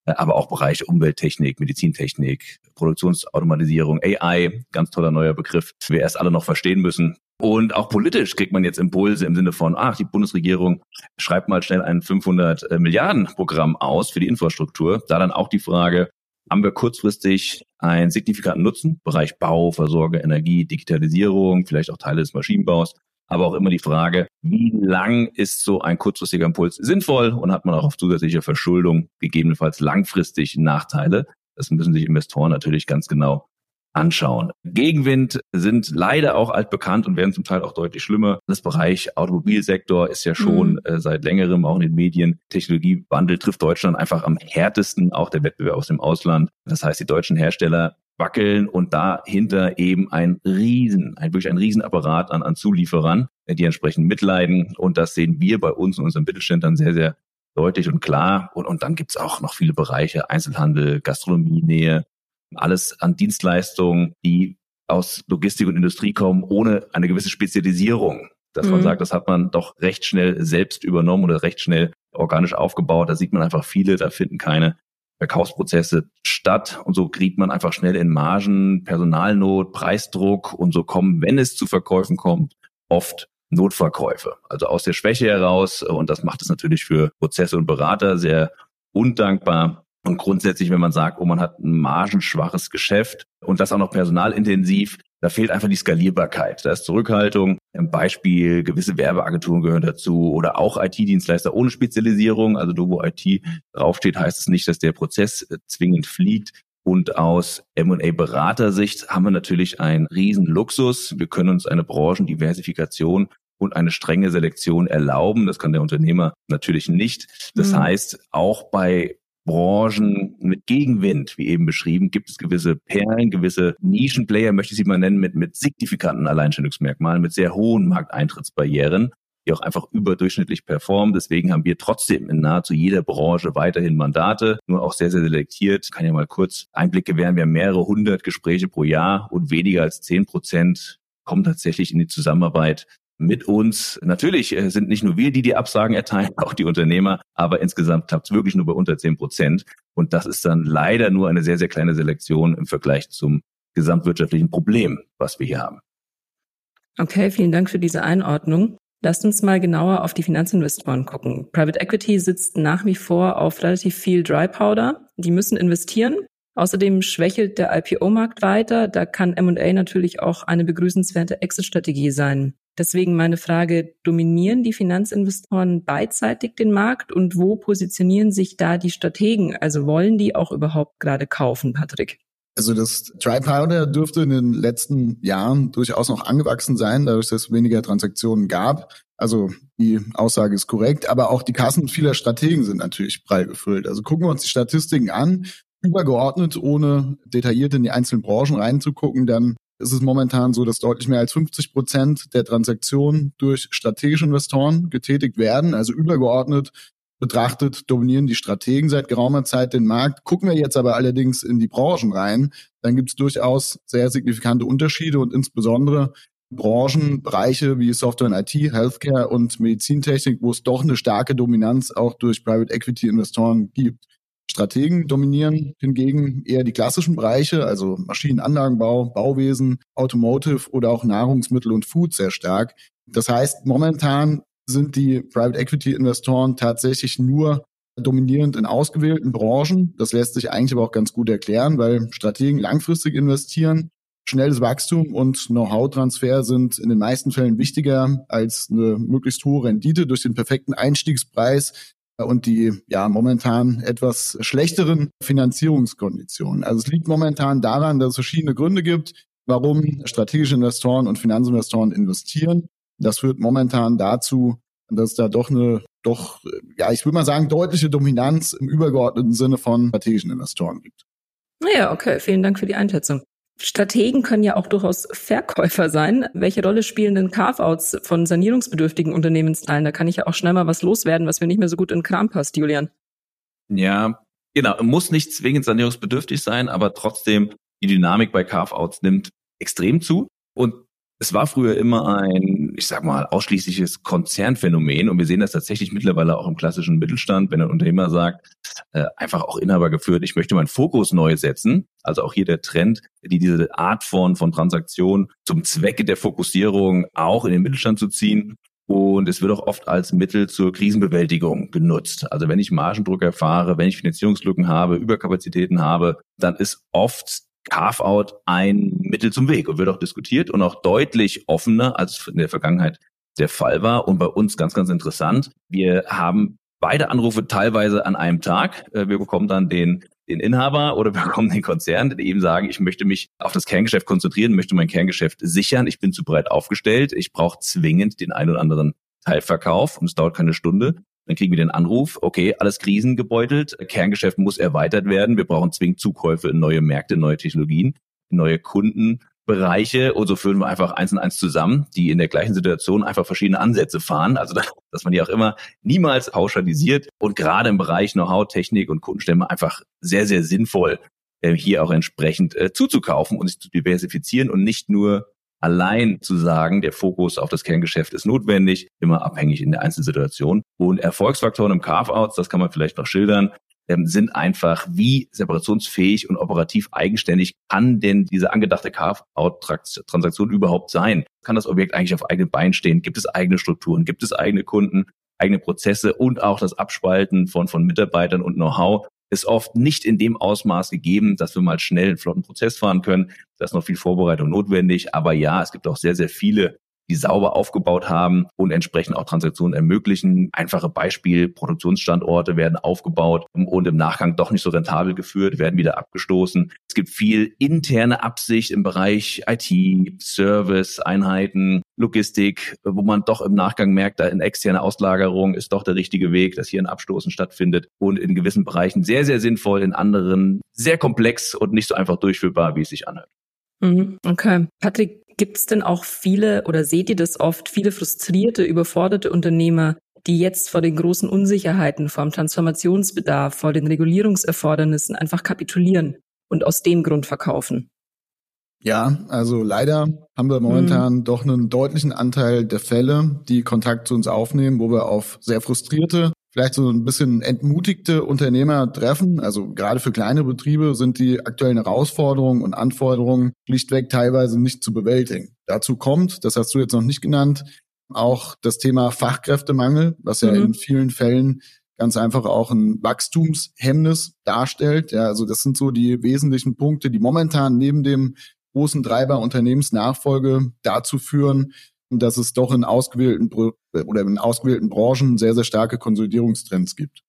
Speaker 4: aber auch Bereiche Umwelttechnik, Medizintechnik, Produktionsautomatisierung, A I, ganz toller neuer Begriff, den wir erst alle noch verstehen müssen. Und auch politisch kriegt man jetzt Impulse im Sinne von, ach, die Bundesregierung schreibt mal schnell ein fünfhundert Milliarden Programm aus für die Infrastruktur. Da dann auch die Frage, haben wir kurzfristig einen signifikanten Nutzen? Bereich Bau, Versorger, Energie, Digitalisierung, vielleicht auch Teile des Maschinenbaus. Aber auch immer die Frage, wie lang ist so ein kurzfristiger Impuls sinnvoll und hat man auch auf zusätzliche Verschuldung gegebenenfalls langfristig Nachteile? Das müssen sich Investoren natürlich ganz genau anschauen. Gegenwind sind leider auch altbekannt und werden zum Teil auch deutlich schlimmer. Das Bereich Automobilsektor ist ja schon mhm. äh, seit längerem auch in den Medien. Technologiewandel trifft Deutschland einfach am härtesten, auch der Wettbewerb aus dem Ausland. Das heißt, die deutschen Hersteller wackeln und dahinter eben ein Riesen, ein wirklich ein Riesenapparat an, an Zulieferern, die entsprechend mitleiden. Und das sehen wir bei uns in unseren Mittelständlern sehr, sehr deutlich und klar. Und, und dann gibt's auch noch viele Bereiche, Einzelhandel, Gastronomie, Nähe, alles an Dienstleistungen, die aus Logistik und Industrie kommen, ohne eine gewisse Spezialisierung. Dass mhm. man sagt, das hat man doch recht schnell selbst übernommen oder recht schnell organisch aufgebaut. Da sieht man einfach viele, da finden keine Verkaufsprozesse statt. Und so kriegt man einfach schnell in Margen, Personalnot, Preisdruck. Und so kommen, wenn es zu Verkäufen kommt, oft Notverkäufe. Also aus der Schwäche heraus. Und das macht es natürlich für Prozesse und Berater sehr undankbar. Und grundsätzlich, wenn man sagt, oh, man hat ein margenschwaches Geschäft und das auch noch personalintensiv, da fehlt einfach die Skalierbarkeit. Da ist Zurückhaltung. Ein Beispiel, gewisse Werbeagenturen gehören dazu oder auch I T-Dienstleister ohne Spezialisierung. Also da, wo I T draufsteht, heißt es nicht, dass der Prozess zwingend fliegt. Und aus M und A-Beratersicht haben wir natürlich einen riesen Luxus. Wir können uns eine Branchendiversifikation und eine strenge Selektion erlauben. Das kann der Unternehmer natürlich nicht. Das mhm. heißt, auch bei Branchen mit Gegenwind, wie eben beschrieben, gibt es gewisse Perlen, gewisse Nischenplayer, möchte ich sie mal nennen, mit, mit signifikanten Alleinstellungsmerkmalen, mit sehr hohen Markteintrittsbarrieren, die auch einfach überdurchschnittlich performen. Deswegen haben wir trotzdem in nahezu jeder Branche weiterhin Mandate, nur auch sehr, sehr selektiert. Ich kann ja mal kurz Einblick gewähren. Wir haben mehrere hundert Gespräche pro Jahr und weniger als zehn Prozent kommen tatsächlich in die Zusammenarbeit mit uns. Natürlich sind nicht nur wir, die die Absagen erteilen, auch die Unternehmer, aber insgesamt klappt es wirklich nur bei unter zehn Prozent. Und das ist dann leider nur eine sehr, sehr kleine Selektion im Vergleich zum gesamtwirtschaftlichen Problem, was wir hier haben.
Speaker 2: Okay, vielen Dank für diese Einordnung. Lasst uns mal genauer auf die Finanzinvestoren gucken. Private Equity sitzt nach wie vor auf relativ viel Dry Powder. Die müssen investieren. Außerdem schwächelt der I P O-Markt weiter. Da kann M und A natürlich auch eine begrüßenswerte Exit-Strategie sein. Deswegen meine Frage, dominieren die Finanzinvestoren beidseitig den Markt und wo positionieren sich da die Strategen? Also wollen die auch überhaupt gerade kaufen, Patrick?
Speaker 3: Also das Dry Powder dürfte in den letzten Jahren durchaus noch angewachsen sein, dadurch, dass es weniger Transaktionen gab. Also die Aussage ist korrekt, aber auch die Kassen vieler Strategen sind natürlich prall gefüllt. Also gucken wir uns die Statistiken an, übergeordnet, ohne detailliert in die einzelnen Branchen reinzugucken, dann ist es momentan so, dass deutlich mehr als fünfzig Prozent der Transaktionen durch strategische Investoren getätigt werden. Also übergeordnet betrachtet dominieren die Strategen seit geraumer Zeit den Markt. Gucken wir jetzt aber allerdings in die Branchen rein, dann gibt es durchaus sehr signifikante Unterschiede und insbesondere Branchenbereiche wie Software und I T, Healthcare und Medizintechnik, wo es doch eine starke Dominanz auch durch Private Equity Investoren gibt. Strategen dominieren hingegen eher die klassischen Bereiche, also Maschinenanlagenbau, Bauwesen, Automotive oder auch Nahrungsmittel und Food sehr stark. Das heißt, momentan sind die Private Equity Investoren tatsächlich nur dominierend in ausgewählten Branchen. Das lässt sich eigentlich aber auch ganz gut erklären, weil Strategen langfristig investieren. Schnelles Wachstum und Know-how-Transfer sind in den meisten Fällen wichtiger als eine möglichst hohe Rendite durch den perfekten Einstiegspreis und die ja momentan etwas schlechteren Finanzierungskonditionen. Also es liegt momentan daran, dass es verschiedene Gründe gibt, warum strategische Investoren und Finanzinvestoren investieren. Das führt momentan dazu, dass da doch eine, doch, ja, ich würde mal sagen, deutliche Dominanz im übergeordneten Sinne von strategischen Investoren gibt.
Speaker 2: Naja, okay, vielen Dank für die Einschätzung. Strategen können ja auch durchaus Verkäufer sein. Welche Rolle spielen denn Carve-outs von sanierungsbedürftigen Unternehmensteilen? Da kann ich ja auch schnell mal was loswerden, was mir nicht mehr so gut in den Kram passt, Julian.
Speaker 4: Ja, genau. Muss nicht zwingend sanierungsbedürftig sein, aber trotzdem die Dynamik bei Carve-outs nimmt extrem zu. Und es war früher immer ein ich sag mal, ausschließliches Konzernphänomen. Und wir sehen das tatsächlich mittlerweile auch im klassischen Mittelstand, wenn ein Unternehmer sagt, äh, einfach auch Inhaber geführt, ich möchte meinen Fokus neu setzen. Also auch hier der Trend, die diese Art von, von Transaktion zum Zwecke der Fokussierung auch in den Mittelstand zu ziehen. Und es wird auch oft als Mittel zur Krisenbewältigung genutzt. Also wenn ich Margendruck erfahre, wenn ich Finanzierungslücken habe, Überkapazitäten habe, dann ist oft Carve-out ein Mittel zum Weg und wird auch diskutiert und auch deutlich offener, als in der Vergangenheit der Fall war. Und bei uns ganz, ganz interessant, wir haben beide Anrufe teilweise an einem Tag. Wir bekommen dann den den Inhaber oder wir bekommen den Konzern, die eben sagen, ich möchte mich auf das Kerngeschäft konzentrieren, möchte mein Kerngeschäft sichern, ich bin zu breit aufgestellt, ich brauche zwingend den einen oder anderen Teilverkauf und es dauert keine Stunde. Dann kriegen wir den Anruf, okay, alles krisengebeutelt, Kerngeschäft muss erweitert werden, wir brauchen zwingend Zukäufe in neue Märkte, neue Technologien, neue Kundenbereiche und so führen wir einfach eins und eins zusammen, die in der gleichen Situation einfach verschiedene Ansätze fahren, also dass man die auch immer niemals pauschalisiert und gerade im Bereich Know-how, Technik und Kundenstämme einfach sehr, sehr sinnvoll, hier auch entsprechend zuzukaufen und sich zu diversifizieren und nicht nur allein zu sagen, der Fokus auf das Kerngeschäft ist notwendig, immer abhängig in der Einzelsituation. Und Erfolgsfaktoren im Carve-Outs, das kann man vielleicht noch schildern, sind einfach, wie separationsfähig und operativ eigenständig kann denn diese angedachte Carve-Out-Transaktion überhaupt sein? Kann das Objekt eigentlich auf eigenen Beinen stehen? Gibt es eigene Strukturen? Gibt es eigene Kunden, eigene Prozesse und auch das Abspalten von, von Mitarbeitern und Know-how ist oft nicht in dem Ausmaß gegeben, dass wir mal schnell einen flotten Prozess fahren können. Da ist noch viel Vorbereitung notwendig. Aber ja, es gibt auch sehr, sehr viele, die sauber aufgebaut haben und entsprechend auch Transaktionen ermöglichen. Einfache Beispiel, Produktionsstandorte werden aufgebaut und im Nachgang doch nicht so rentabel geführt, werden wieder abgestoßen. Es gibt viel interne Absicht im Bereich I T, Service, Einheiten, Logistik, wo man doch im Nachgang merkt, da in externe Auslagerung ist doch der richtige Weg, dass hier ein Abstoßen stattfindet und in gewissen Bereichen sehr, sehr sinnvoll, in anderen sehr komplex und nicht so einfach durchführbar, wie es sich anhört.
Speaker 2: Okay. Patrick, gibt es denn auch viele oder seht ihr das oft, viele frustrierte, überforderte Unternehmer, die jetzt vor den großen Unsicherheiten, vor dem Transformationsbedarf, vor den Regulierungserfordernissen einfach kapitulieren und aus dem Grund verkaufen?
Speaker 3: Ja, also leider haben wir momentan mhm. doch einen deutlichen Anteil der Fälle, die Kontakt zu uns aufnehmen, wo wir auf sehr frustrierte, vielleicht so ein bisschen entmutigte Unternehmer treffen. Also gerade für kleine Betriebe sind die aktuellen Herausforderungen und Anforderungen schlichtweg teilweise nicht zu bewältigen. Dazu kommt, das hast du jetzt noch nicht genannt, auch das Thema Fachkräftemangel, was ja mhm. in vielen Fällen ganz einfach auch ein Wachstumshemmnis darstellt. Ja, also das sind so die wesentlichen Punkte, die momentan neben dem großen Treiber Unternehmensnachfolge dazu führen, dass es doch in ausgewählten oder in ausgewählten Branchen sehr, sehr starke Konsolidierungstrends gibt.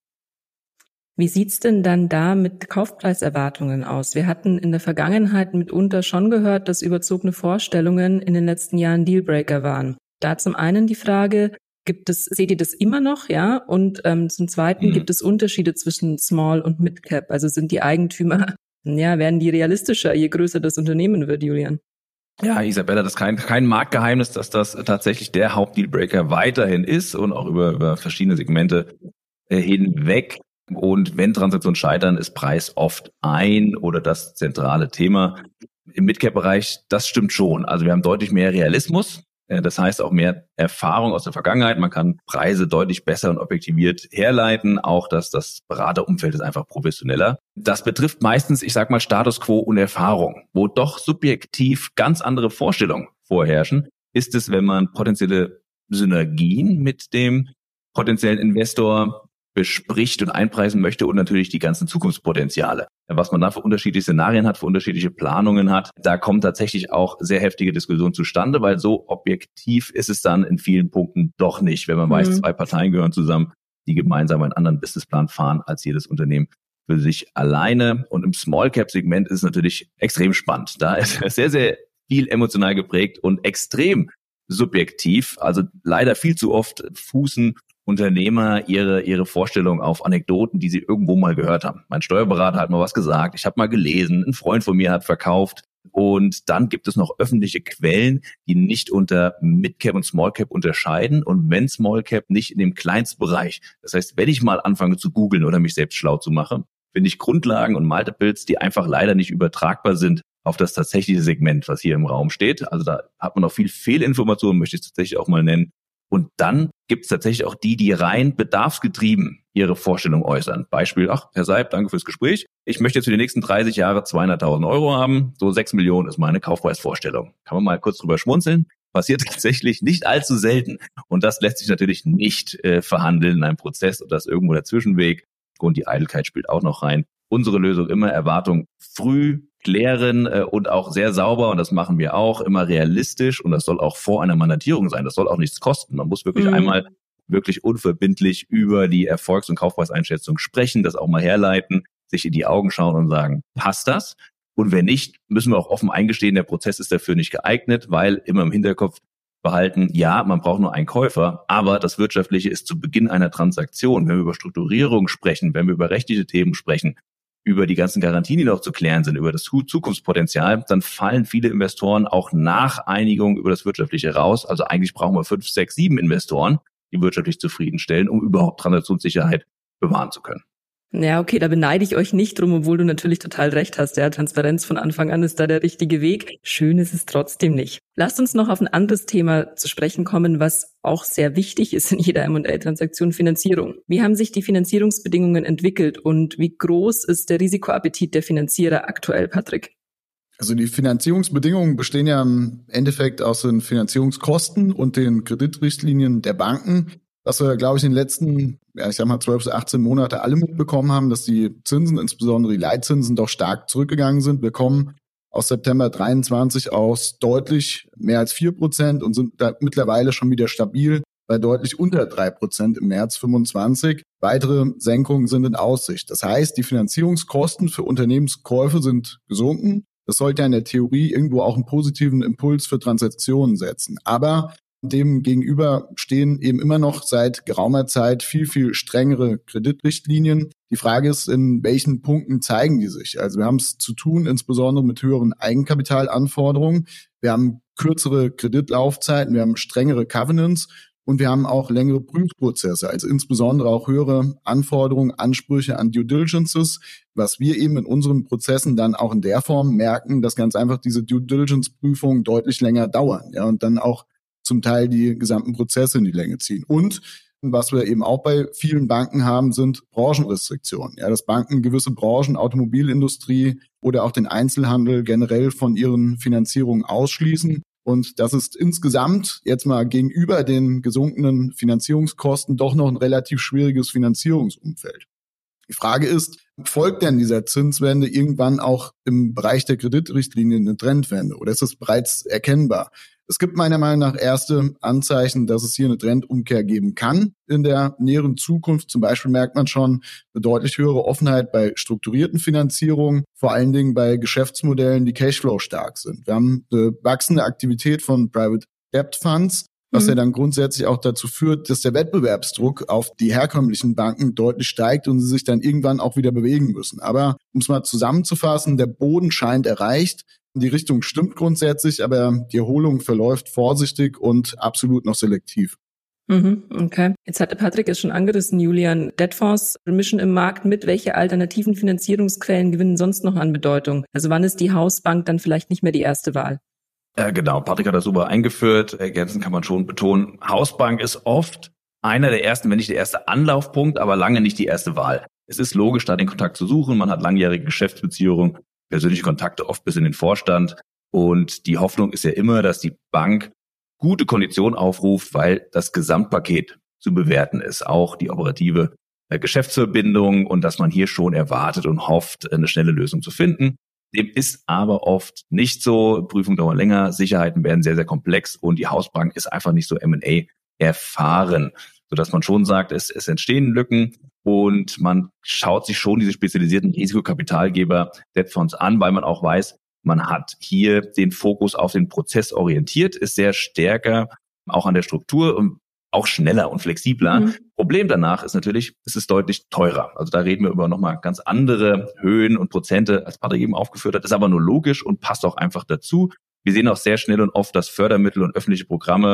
Speaker 2: Wie sieht's denn dann da mit Kaufpreiserwartungen aus? Wir hatten in der Vergangenheit mitunter schon gehört, dass überzogene Vorstellungen in den letzten Jahren Dealbreaker waren. Da zum einen die Frage, gibt es, seht ihr das immer noch, ja? Und ähm, zum Zweiten, mhm. gibt es Unterschiede zwischen Small und Mid-Cap? Also sind die Eigentümer, ja, werden die realistischer, je größer das Unternehmen wird, Julian?
Speaker 4: Ja, Isabella, das ist kein, kein Marktgeheimnis, dass das tatsächlich der Hauptdealbreaker weiterhin ist und auch über, über verschiedene Segmente äh, hinweg. Und wenn Transaktionen scheitern, ist Preis oft ein oder das zentrale Thema. Im Midcap-Bereich, das stimmt schon. Also wir haben deutlich mehr Realismus. Das heißt auch mehr Erfahrung aus der Vergangenheit. Man kann Preise deutlich besser und objektiviert herleiten. Auch dass das Beraterumfeld ist einfach professioneller. Das betrifft meistens, ich sag mal, Status Quo und Erfahrung, wo doch subjektiv ganz andere Vorstellungen vorherrschen. Ist es, wenn man potenzielle Synergien mit dem potenziellen Investor bespricht und einpreisen möchte und natürlich die ganzen Zukunftspotenziale. Was man da für unterschiedliche Szenarien hat, für unterschiedliche Planungen hat, da kommen tatsächlich auch sehr heftige Diskussionen zustande, weil so objektiv ist es dann in vielen Punkten doch nicht, wenn man mhm. weiß, zwei Parteien gehören zusammen, die gemeinsam einen anderen Businessplan fahren als jedes Unternehmen für sich alleine. Und im Small-Cap-Segment ist es natürlich extrem spannend. Da ist es sehr, sehr viel emotional geprägt und extrem subjektiv. Also leider viel zu oft fußen Unternehmer ihre ihre Vorstellung auf Anekdoten, die sie irgendwo mal gehört haben. Mein Steuerberater hat mal was gesagt, ich habe mal gelesen, ein Freund von mir hat verkauft. Und dann gibt es noch öffentliche Quellen, die nicht unter Midcap und Smallcap unterscheiden. Und wenn Smallcap nicht in dem Kleinstbereich, das heißt, wenn ich mal anfange zu googeln oder mich selbst schlau zu machen, finde ich Grundlagen und Multiples, die einfach leider nicht übertragbar sind auf das tatsächliche Segment, was hier im Raum steht. Also da hat man noch viel Fehlinformationen, möchte ich tatsächlich auch mal nennen. Und dann gibt es tatsächlich auch die, die rein bedarfsgetrieben ihre Vorstellung äußern. Beispiel, ach, Herr Seib, danke fürs Gespräch. Ich möchte jetzt für die nächsten dreißig Jahre zweihunderttausend Euro haben. So sechs Millionen ist meine Kaufpreisvorstellung. Kann man mal kurz drüber schmunzeln. Passiert tatsächlich nicht allzu selten. Und das lässt sich natürlich nicht äh, verhandeln in einem Prozess und das irgendwo der Zwischenweg. Und die Eitelkeit spielt auch noch rein. Unsere Lösung immer Erwartung früh klären äh, und auch sehr sauber, und das machen wir auch, immer realistisch, und das soll auch vor einer Mandatierung sein. Das soll auch nichts kosten. Man muss wirklich mhm. einmal wirklich unverbindlich über die Erfolgs- und Kaufpreiseinschätzung sprechen, das auch mal herleiten, sich in die Augen schauen und sagen, passt das? Und wenn nicht, müssen wir auch offen eingestehen, der Prozess ist dafür nicht geeignet, weil immer im Hinterkopf behalten, ja, man braucht nur einen Käufer, aber das Wirtschaftliche ist zu Beginn einer Transaktion. Wenn wir über Strukturierung sprechen, wenn wir über rechtliche Themen sprechen, über die ganzen Garantien, die noch zu klären sind, über das Zukunftspotenzial, dann fallen viele Investoren auch nach Einigung über das Wirtschaftliche raus. Also eigentlich brauchen wir fünf, sechs, sieben Investoren, die wirtschaftlich zufriedenstellen, um überhaupt Transaktionssicherheit bewahren zu können.
Speaker 2: Ja, okay, da beneide ich euch nicht drum, obwohl du natürlich total recht hast. Ja, Transparenz von Anfang an ist da der richtige Weg. Schön ist es trotzdem nicht. Lasst uns noch auf ein anderes Thema zu sprechen kommen, was auch sehr wichtig ist in jeder M und A-Transaktion: Finanzierung. Wie haben sich die Finanzierungsbedingungen entwickelt und wie groß ist der Risikoappetit der Finanzierer aktuell, Patrick?
Speaker 3: Also die Finanzierungsbedingungen bestehen ja im Endeffekt aus den Finanzierungskosten und den Kreditrichtlinien der Banken. Was wir, glaube ich, in den letzten, ja, ich sag mal, zwölf bis achtzehn Monate alle mitbekommen haben, dass die Zinsen, insbesondere die Leitzinsen, doch stark zurückgegangen sind. Wir kommen aus September dreiundzwanzig aus deutlich mehr als vier Prozent und sind da mittlerweile schon wieder stabil bei deutlich unter drei Prozent im März fünfundzwanzig. Weitere Senkungen sind in Aussicht. Das heißt, die Finanzierungskosten für Unternehmenskäufe sind gesunken. Das sollte ja in der Theorie irgendwo auch einen positiven Impuls für Transaktionen setzen. Aber dem gegenüber stehen eben immer noch seit geraumer Zeit viel, viel strengere Kreditrichtlinien. Die Frage ist, in welchen Punkten zeigen die sich? Also wir haben es zu tun, insbesondere mit höheren Eigenkapitalanforderungen. Wir haben kürzere Kreditlaufzeiten, wir haben strengere Covenants und wir haben auch längere Prüfprozesse, also insbesondere auch höhere Anforderungen, Ansprüche an Due Diligences, was wir eben in unseren Prozessen dann auch in der Form merken, dass ganz einfach diese Due Diligence-Prüfungen deutlich länger dauern, ja, und dann auch zum Teil die gesamten Prozesse in die Länge ziehen. Und was wir eben auch bei vielen Banken haben, sind Branchenrestriktionen. Ja, dass Banken gewisse Branchen, Automobilindustrie oder auch den Einzelhandel generell von ihren Finanzierungen ausschließen. Und das ist insgesamt jetzt mal gegenüber den gesunkenen Finanzierungskosten doch noch ein relativ schwieriges Finanzierungsumfeld. Die Frage ist, folgt denn dieser Zinswende irgendwann auch im Bereich der Kreditrichtlinien eine Trendwende oder ist es bereits erkennbar? Es gibt meiner Meinung nach erste Anzeichen, dass es hier eine Trendumkehr geben kann in der näheren Zukunft. Zum Beispiel merkt man schon eine deutlich höhere Offenheit bei strukturierten Finanzierungen, vor allen Dingen bei Geschäftsmodellen, die Cashflow stark sind. Wir haben eine wachsende Aktivität von Private Debt Funds, was ja dann grundsätzlich auch dazu führt, dass der Wettbewerbsdruck auf die herkömmlichen Banken deutlich steigt und sie sich dann irgendwann auch wieder bewegen müssen. Aber um es mal zusammenzufassen, der Boden scheint erreicht. Die Richtung stimmt grundsätzlich, aber die Erholung verläuft vorsichtig und absolut noch selektiv.
Speaker 2: Mhm, okay. Jetzt hatte Patrick es schon angerissen, Julian. Debtfonds mischen im Markt mit. Welche alternativen Finanzierungsquellen gewinnen sonst noch an Bedeutung? Also wann ist die Hausbank dann vielleicht nicht mehr die erste Wahl?
Speaker 4: Ja, genau. Patrick hat das super eingeführt. Ergänzend kann man schon betonen, Hausbank ist oft einer der ersten, wenn nicht der erste Anlaufpunkt, aber lange nicht die erste Wahl. Es ist logisch, da den Kontakt zu suchen. Man hat langjährige Geschäftsbeziehungen, persönliche Kontakte, oft bis in den Vorstand. Und die Hoffnung ist ja immer, dass die Bank gute Konditionen aufruft, weil das Gesamtpaket zu bewerten ist. Auch die operative Geschäftsverbindung und dass man hier schon erwartet und hofft, eine schnelle Lösung zu finden. Dem ist aber oft nicht so. Prüfungen dauern länger, Sicherheiten werden sehr, sehr komplex und die Hausbank ist einfach nicht so M und A erfahren, sodass man schon sagt, es, es entstehen Lücken und man schaut sich schon diese spezialisierten Risikokapitalgeber Debtfonds an, weil man auch weiß, man hat hier den Fokus auf den Prozess orientiert, ist sehr stärker auch an der Struktur und auch schneller und flexibler. Mhm. Problem danach ist natürlich, es ist deutlich teurer. Also da reden wir über nochmal ganz andere Höhen und Prozente, als Patrick eben aufgeführt hat. Ist aber nur logisch und passt auch einfach dazu. Wir sehen auch sehr schnell und oft, dass Fördermittel und öffentliche Programme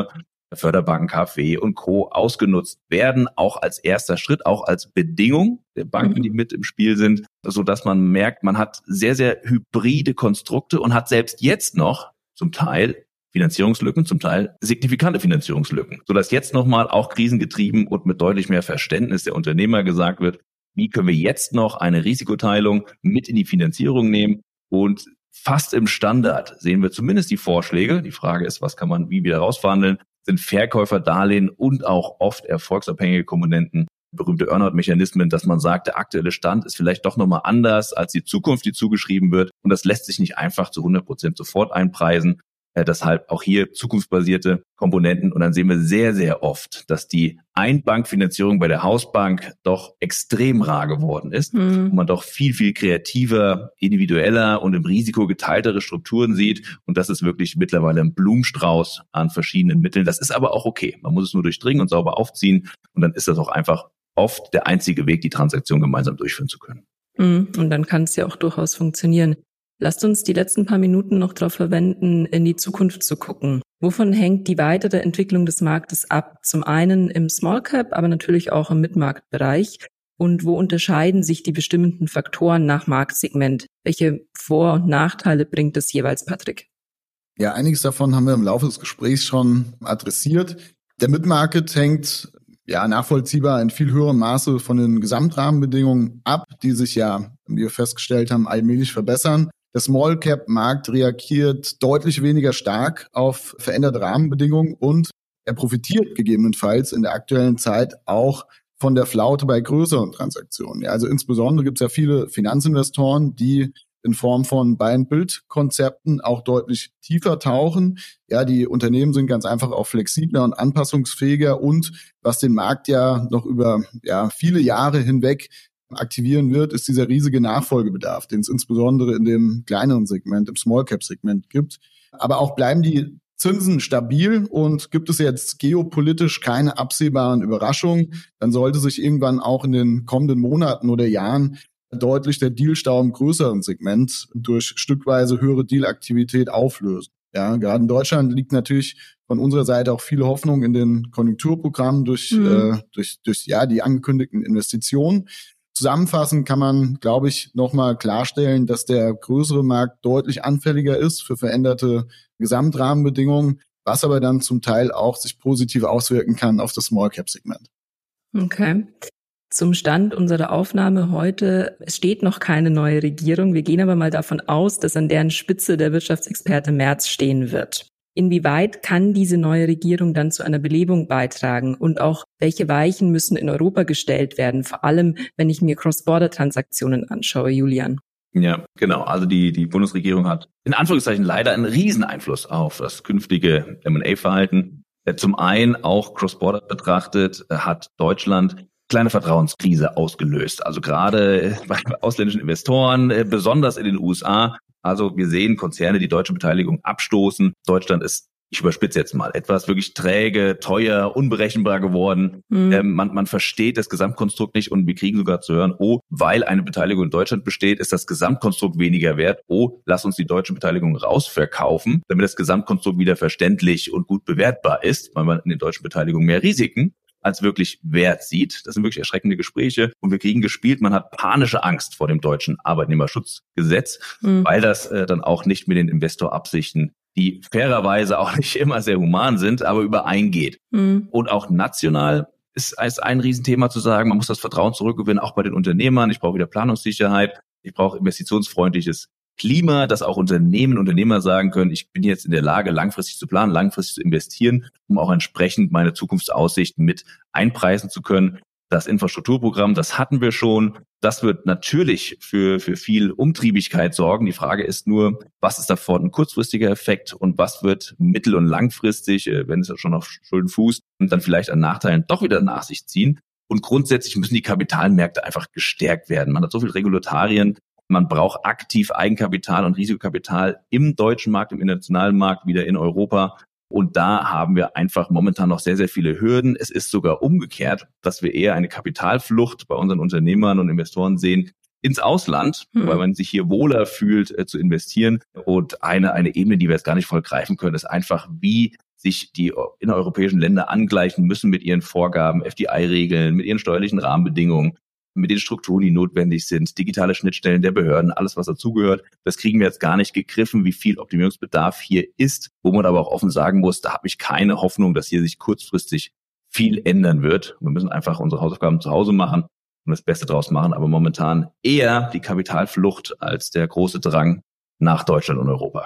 Speaker 4: Förderbanken, KfW und Co. ausgenutzt werden, auch als erster Schritt, auch als Bedingung der Banken, die mit im Spiel sind, so dass man merkt, man hat sehr, sehr hybride Konstrukte und hat selbst jetzt noch zum Teil Finanzierungslücken, zum Teil signifikante Finanzierungslücken, sodass jetzt nochmal auch krisengetrieben und mit deutlich mehr Verständnis der Unternehmer gesagt wird, wie können wir jetzt noch eine Risikoteilung mit in die Finanzierung nehmen. Und fast im Standard sehen wir zumindest die Vorschläge. Die Frage ist, was kann man wie wieder rausverhandeln, sind Verkäuferdarlehen und auch oft erfolgsabhängige Komponenten, berühmte Earnout-Mechanismen, dass man sagt, der aktuelle Stand ist vielleicht doch nochmal anders als die Zukunft, die zugeschrieben wird. Und das lässt sich nicht einfach zu hundert Prozent sofort einpreisen. Äh, deshalb auch hier zukunftsbasierte Komponenten. Und dann sehen wir sehr, sehr oft, dass die Einbankfinanzierung bei der Hausbank doch extrem rar geworden ist. Mhm. Und man doch viel, viel kreativer, individueller und im Risiko geteiltere Strukturen sieht. Und das ist wirklich mittlerweile ein Blumenstrauß an verschiedenen Mitteln. Das ist aber auch okay. Man muss es nur durchdringen und sauber aufziehen. Und dann ist das auch einfach oft der einzige Weg, die Transaktion gemeinsam durchführen zu können.
Speaker 2: Mhm. Und dann kann es ja auch durchaus funktionieren. Lasst uns die letzten paar Minuten noch darauf verwenden, in die Zukunft zu gucken. Wovon hängt die weitere Entwicklung des Marktes ab? Zum einen im Small Cap, aber natürlich auch im Mid-Markt-Bereich. Und wo unterscheiden sich die bestimmenden Faktoren nach Marktsegment? Welche Vor- und Nachteile bringt es jeweils, Patrick?
Speaker 3: Ja, einiges davon haben wir im Laufe des Gesprächs schon adressiert. Der Mid-Market hängt ja nachvollziehbar in viel höherem Maße von den Gesamtrahmenbedingungen ab, die sich ja, wie wir festgestellt haben, allmählich verbessern. Der Small-Cap-Markt reagiert deutlich weniger stark auf veränderte Rahmenbedingungen und er profitiert gegebenenfalls in der aktuellen Zeit auch von der Flaute bei größeren Transaktionen. Ja, also insbesondere gibt es ja viele Finanzinvestoren, die in Form von Buy-and-Build-Konzepten auch deutlich tiefer tauchen. Ja, die Unternehmen sind ganz einfach auch flexibler und anpassungsfähiger und was den Markt ja noch über ja viele Jahre hinweg aktivieren wird, ist dieser riesige Nachfolgebedarf, den es insbesondere in dem kleineren Segment, im Small-Cap-Segment gibt. Aber auch bleiben die Zinsen stabil und gibt es jetzt geopolitisch keine absehbaren Überraschungen, dann sollte sich irgendwann auch in den kommenden Monaten oder Jahren deutlich der Dealstau im größeren Segment durch stückweise höhere Dealaktivität auflösen. Ja, gerade in Deutschland liegt natürlich von unserer Seite auch viel Hoffnung in den Konjunkturprogrammen durch, mhm. äh, durch, durch ja die angekündigten Investitionen. Zusammenfassend kann man, glaube ich, nochmal klarstellen, dass der größere Markt deutlich anfälliger ist für veränderte Gesamtrahmenbedingungen, was aber dann zum Teil auch sich positiv auswirken kann auf das Small-Cap-Segment.
Speaker 2: Okay. Zum Stand unserer Aufnahme heute, es steht noch keine neue Regierung. Wir gehen aber mal davon aus, dass an deren Spitze der Wirtschaftsexperte Merz stehen wird. Inwieweit kann diese neue Regierung dann zu einer Belebung beitragen? Und auch, welche Weichen müssen in Europa gestellt werden? Vor allem, wenn ich mir Cross-Border-Transaktionen anschaue, Julian.
Speaker 4: Ja, genau. Also die, die Bundesregierung hat in Anführungszeichen leider einen riesen Einfluss auf das künftige M und A-Verhalten. Zum einen auch Cross-Border betrachtet hat Deutschland kleine Vertrauenskrise ausgelöst. Also gerade bei ausländischen Investoren, besonders in den U S A. Also wir sehen Konzerne, die deutsche Beteiligung abstoßen. Deutschland ist, ich überspitze jetzt mal, etwas wirklich träge, teuer, unberechenbar geworden. Mhm. Ähm, man, man versteht das Gesamtkonstrukt nicht und wir kriegen sogar zu hören, oh, weil eine Beteiligung in Deutschland besteht, ist das Gesamtkonstrukt weniger wert. Oh, lass uns die deutsche Beteiligung rausverkaufen, damit das Gesamtkonstrukt wieder verständlich und gut bewertbar ist, weil man in den deutschen Beteiligungen mehr Risiken als wirklich Wert sieht. Das sind wirklich erschreckende Gespräche und wir kriegen gespielt, man hat panische Angst vor dem deutschen Arbeitnehmerschutzgesetz, mhm. weil das äh, dann auch nicht mit den Investorabsichten, die fairerweise auch nicht immer sehr human sind, aber übereingeht. Mhm. Und auch national ist es ein Riesenthema zu sagen, man muss das Vertrauen zurückgewinnen, auch bei den Unternehmern. Ich brauche wieder Planungssicherheit, ich brauche investitionsfreundliches Klima, dass auch Unternehmen, Unternehmer sagen können, ich bin jetzt in der Lage, langfristig zu planen, langfristig zu investieren, um auch entsprechend meine Zukunftsaussichten mit einpreisen zu können. Das Infrastrukturprogramm, das hatten wir schon. Das wird natürlich für, für viel Umtriebigkeit sorgen. Die Frage ist nur, was ist davon ein kurzfristiger Effekt und was wird mittel- und langfristig, wenn es schon auf Schulden fußt, und dann vielleicht an Nachteilen doch wieder nach sich ziehen. Und grundsätzlich müssen die Kapitalmärkte einfach gestärkt werden. Man hat so viele Regulatorien. Man braucht aktiv Eigenkapital und Risikokapital im deutschen Markt, im internationalen Markt, wieder in Europa. Und da haben wir einfach momentan noch sehr, sehr viele Hürden. Es ist sogar umgekehrt, dass wir eher eine Kapitalflucht bei unseren Unternehmern und Investoren sehen ins Ausland, mhm. weil man sich hier wohler fühlt, äh, zu investieren. Und eine, eine Ebene, die wir jetzt gar nicht voll greifen können, ist einfach, wie sich die innereuropäischen Länder angleichen müssen mit ihren Vorgaben, F D I-Regeln, mit ihren steuerlichen Rahmenbedingungen, mit den Strukturen, die notwendig sind, digitale Schnittstellen der Behörden, alles, was dazugehört. Das kriegen wir jetzt gar nicht gegriffen, wie viel Optimierungsbedarf hier ist, wo man aber auch offen sagen muss, da habe ich keine Hoffnung, dass hier sich kurzfristig viel ändern wird. Wir müssen einfach unsere Hausaufgaben zu Hause machen und das Beste draus machen, aber momentan eher die Kapitalflucht als der große Drang nach Deutschland und Europa.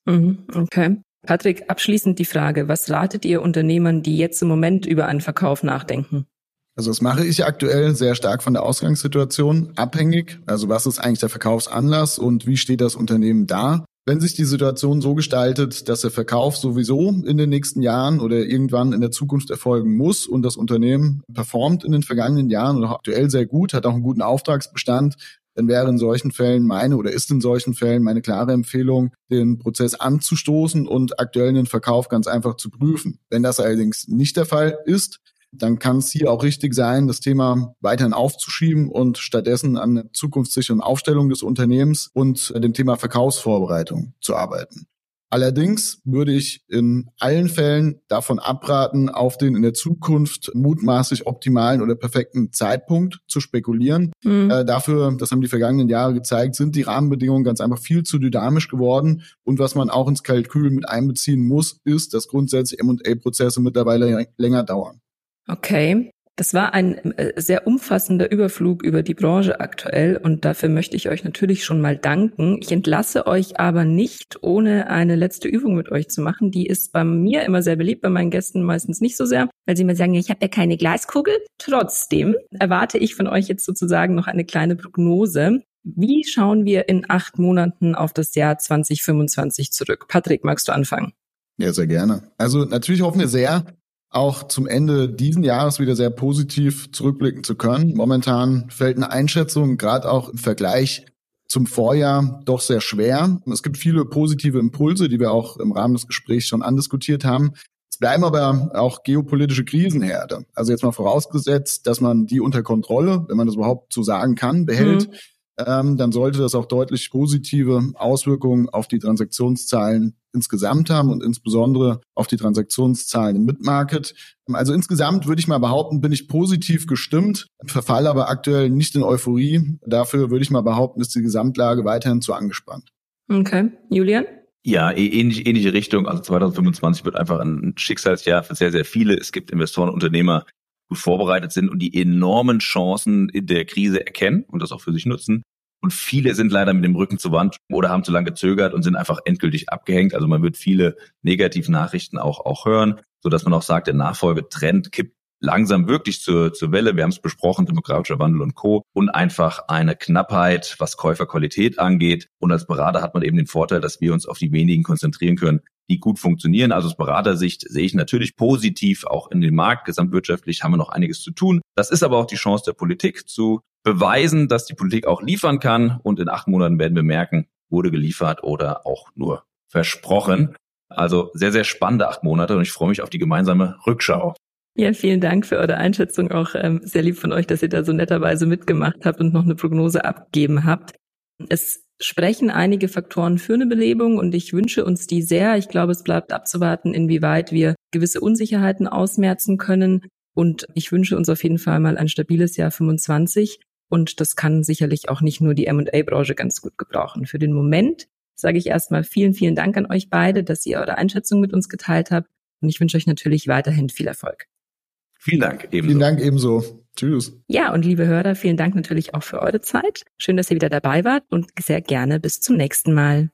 Speaker 2: Okay. Patrick, abschließend die Frage, was ratet ihr Unternehmern, die jetzt im Moment über einen Verkauf nachdenken?
Speaker 3: Also das mache ich aktuell sehr stark von der Ausgangssituation abhängig. Also was ist eigentlich der Verkaufsanlass und wie steht das Unternehmen da? Wenn sich die Situation so gestaltet, dass der Verkauf sowieso in den nächsten Jahren oder irgendwann in der Zukunft erfolgen muss und das Unternehmen performt in den vergangenen Jahren und auch aktuell sehr gut, hat auch einen guten Auftragsbestand, dann wäre in solchen Fällen meine oder ist in solchen Fällen meine klare Empfehlung, den Prozess anzustoßen und aktuell den Verkauf ganz einfach zu prüfen. Wenn das allerdings nicht der Fall ist, dann kann es hier auch richtig sein, das Thema weiterhin aufzuschieben und stattdessen an der zukunftssicheren Aufstellung des Unternehmens und dem Thema Verkaufsvorbereitung zu arbeiten. Allerdings würde ich in allen Fällen davon abraten, auf den in der Zukunft mutmaßlich optimalen oder perfekten Zeitpunkt zu spekulieren. Mhm. Äh, dafür, das haben die vergangenen Jahre gezeigt, sind die Rahmenbedingungen ganz einfach viel zu dynamisch geworden. Und was man auch ins Kalkül mit einbeziehen muss, ist, dass grundsätzlich M und A-Prozesse mittlerweile länger dauern.
Speaker 2: Okay. Das war ein äh, sehr umfassender Überflug über die Branche aktuell und dafür möchte ich euch natürlich schon mal danken. Ich entlasse euch aber nicht, ohne eine letzte Übung mit euch zu machen. Die ist bei mir immer sehr beliebt, bei meinen Gästen meistens nicht so sehr, weil sie immer sagen, ich habe ja keine Glaskugel. Trotzdem erwarte ich von euch jetzt sozusagen noch eine kleine Prognose. Wie schauen wir in acht Monaten auf das Jahr zwanzig fünfundzwanzig zurück? Patrick, magst du anfangen?
Speaker 3: Ja, sehr gerne. Also natürlich hoffen wir sehr, auch zum Ende diesen Jahres wieder sehr positiv zurückblicken zu können. Momentan fällt eine Einschätzung, gerade auch im Vergleich zum Vorjahr, doch sehr schwer. Es gibt viele positive Impulse, die wir auch im Rahmen des Gesprächs schon andiskutiert haben. Es bleiben aber auch geopolitische Krisenherde. Also jetzt mal vorausgesetzt, dass man die unter Kontrolle, wenn man das überhaupt so sagen kann, behält, mhm. ähm, dann sollte das auch deutlich positive Auswirkungen auf die Transaktionszahlen insgesamt haben und insbesondere auf die Transaktionszahlen im Mid-Market. Also insgesamt würde ich mal behaupten, bin ich positiv gestimmt, verfalle aber aktuell nicht in Euphorie. Dafür würde ich mal behaupten, ist die Gesamtlage weiterhin zu angespannt.
Speaker 2: Okay. Julian?
Speaker 4: Ja, ähnlich, ähnliche Richtung. Also zwanzig fünfundzwanzig wird einfach ein Schicksalsjahr für sehr, sehr viele. Es gibt Investoren und Unternehmer, die gut vorbereitet sind und die enormen Chancen in der Krise erkennen und das auch für sich nutzen. Und viele sind leider mit dem Rücken zur Wand oder haben zu lange gezögert und sind einfach endgültig abgehängt. Also man wird viele negative Nachrichten auch, auch hören, sodass man auch sagt, der Nachfolgetrend kippt langsam wirklich zur, zur Welle. Wir haben es besprochen, demografischer Wandel und Co. Und einfach eine Knappheit, was Käuferqualität angeht. Und als Berater hat man eben den Vorteil, dass wir uns auf die wenigen konzentrieren können, die gut funktionieren. Also aus Beratersicht sehe ich natürlich positiv auch in den Markt. Gesamtwirtschaftlich haben wir noch einiges zu tun. Das ist aber auch die Chance der Politik zu beweisen, dass die Politik auch liefern kann. Und in acht Monaten werden wir merken, wurde geliefert oder auch nur versprochen. Also sehr, sehr spannende acht Monate und ich freue mich auf die gemeinsame Rückschau.
Speaker 2: Ja, vielen Dank für eure Einschätzung. Auch ähm, sehr lieb von euch, dass ihr da so netterweise mitgemacht habt und noch eine Prognose abgegeben habt. Es sprechen einige Faktoren für eine Belebung und ich wünsche uns die sehr. Ich glaube, es bleibt abzuwarten, inwieweit wir gewisse Unsicherheiten ausmerzen können. Und ich wünsche uns auf jeden Fall mal ein stabiles Jahr fünfundzwanzig. Und das kann sicherlich auch nicht nur die M und A-Branche ganz gut gebrauchen. Für den Moment sage ich erstmal vielen, vielen Dank an euch beide, dass ihr eure Einschätzung mit uns geteilt habt. Und ich wünsche euch natürlich weiterhin viel Erfolg.
Speaker 4: Vielen Dank, ebenso.
Speaker 3: Vielen Dank, ebenso. Tschüss.
Speaker 2: Ja, und liebe Hörer, vielen Dank natürlich auch für eure Zeit. Schön, dass ihr wieder dabei wart und sehr gerne bis zum nächsten Mal.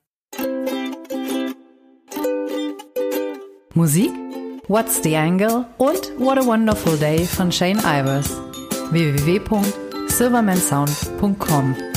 Speaker 1: Musik, What's the Angle und What a Wonderful Day von Shane Ivers. w w w punkt silverman sound punkt com